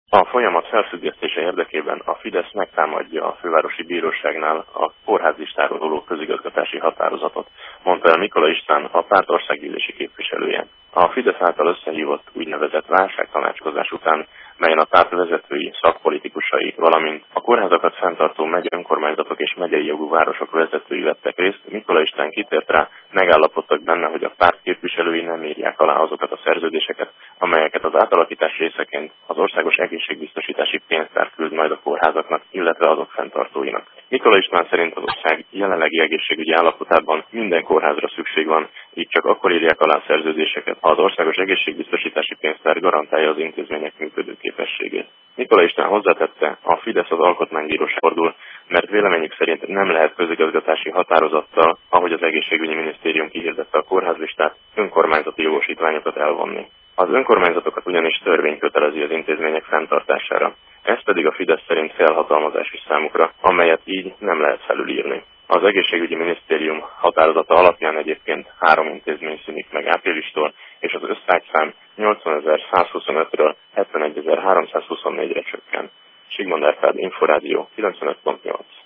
A folyamat felfüggesztése érdekében a Fidesz megtámadja a fővárosi bíróságnál a kórházlistáról való közigazgatási határozatot, mondta el Mikola István, a párt országgyűlési képviselője. A Fidesz által összehívott úgynevezett válságtanácskozás után, melyen a párt vezetői, szakpolitikusai, valamint a kórházakat fenntartó megyei önkormányzatok és megyei jogú városok vezetői vettek részt, Mikola István kitért rá, megállapodtak benne, hogy a párt képviselői nem írják alá azokat a szerződéseket, amelyeket az átalakítás részeként az Országos Egészségbiztosítási Pénztár küld majd a kórházaknak, illetve azok fenntartóinak. Mikola István szerint az ország jelenlegi egészségügyi állapotában minden kórházra szükség van, így csak akkor írják alá szerződéseket, ha az Országos Egészségbiztosítási Pénztár garantálja az intézmények működőképességét. Mikola István hozzátette, a Fidesz az alkotmánybíróság fordul, mert véleményük szerint nem lehet közigazgatási határozattal, ahogy az egészségügyi minisztérium kihirdette a kórházlistát, önkormányzati jogosítványokat elvonni. Az önkormányzatokat ugyanis törvény kötelezi az intézmények fenntartására, ez pedig a Fidesz szerint felhatalmazás is számukra, amelyet így nem lehet felülírni. Az egészségügyi minisztérium határozata alapján egyébként 3 intézmény szűnik meg áprilistól, és az összágyszám 80.125-ről 71.324-re csökken. Sigmond Árpád, Inforádió 95.8.